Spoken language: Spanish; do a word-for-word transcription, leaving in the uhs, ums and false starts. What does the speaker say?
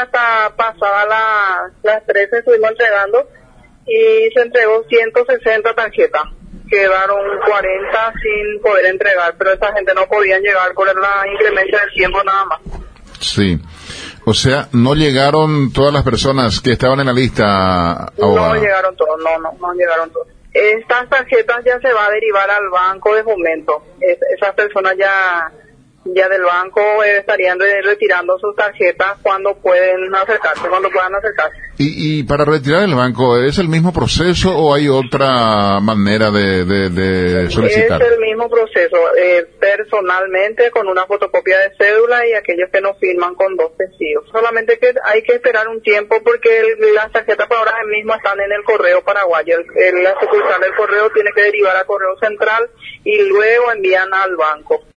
hasta pasada la, las trece estuvimos entregando y se entregó ciento sesenta tarjetas. Quedaron cuarenta sin poder entregar, pero esa gente no podía llegar por la incremento del tiempo nada más. Sí. O sea, no llegaron todas las personas que estaban en la lista. Abogada. No llegaron todos, no, no, no llegaron todos. Estas tarjetas ya se va a derivar al banco de fomento. Es, esas personas ya ya del banco eh, estarían re- retirando sus tarjetas cuando pueden acercarse, cuando puedan acercarse. ¿Y, y para retirar el banco, es el mismo proceso o hay otra manera de, de, de solicitar? Es el mismo proceso, eh, personalmente con una fotocopia de cédula y aquellos que no firman con dos testigos. Solamente que hay que esperar un tiempo porque el, las tarjetas por ahora mismo están en el correo paraguayo. El, el, la sucursal del correo tiene que derivar al correo central y luego envían al banco.